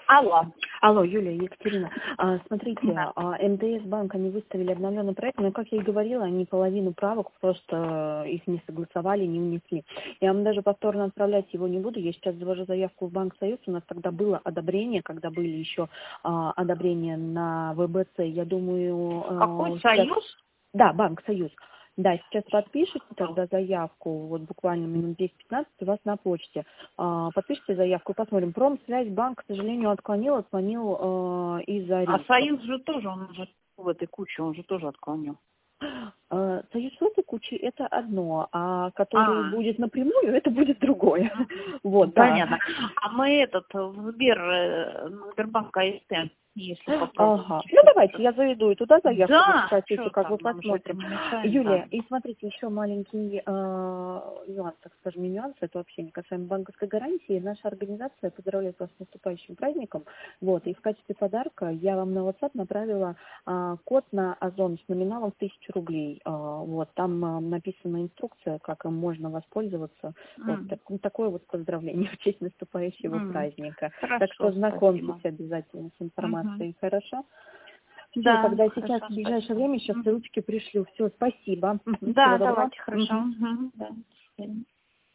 Алло. Алло, Юлия, Екатерина. Смотрите, Да. МТС банк, они выставили обновленный проект, но, как я и говорила, они половину правок просто их не согласовали, не внесли. Я вам даже повторно отправлять его не буду. Я сейчас завожу заявку в Банк Союз. У нас тогда было одобрение, когда были еще одобрения на ВБЦ. Я думаю... Какой сейчас... союз? Да, Банк Союз. Да, сейчас подпишите тогда заявку, вот буквально минут 10-15 у вас на почте. Подпишите заявку, посмотрим. Промсвязьбанк, к сожалению, отклонил из-за А рисков. союз же тоже, он же в этой куче, он же тоже отклонил. Союз в этой куче это одно, а который будет напрямую, это будет другое. Вот, Понятно. да. А мы в Сбербанк АСТ, если попробовать. Ага. Ну давайте, я заведу и туда заявку, Да, если хотите, что как бы там, нам же это посмотрим. не мешает, да. Юлия, и смотрите, еще маленький нюанс, так скажем, не нюанс, это вообще не касаемо банковской гарантии. Наша организация поздравляет вас с наступающим праздником. Вот, и в качестве подарка я вам на WhatsApp направила код на Озон с номиналом в 1000 рублей. Вот, там написана инструкция, как им можно воспользоваться. Вот, такое вот поздравление в честь наступающего праздника. Хорошо, Так что знакомьтесь спасибо. обязательно с информацией, хорошо? Все, Да, тогда сейчас хорошо, в ближайшее спасибо. время сейчас ручки пришлю. Все, спасибо. Всего Да, доброго. давайте, хорошо. Да, до свидания.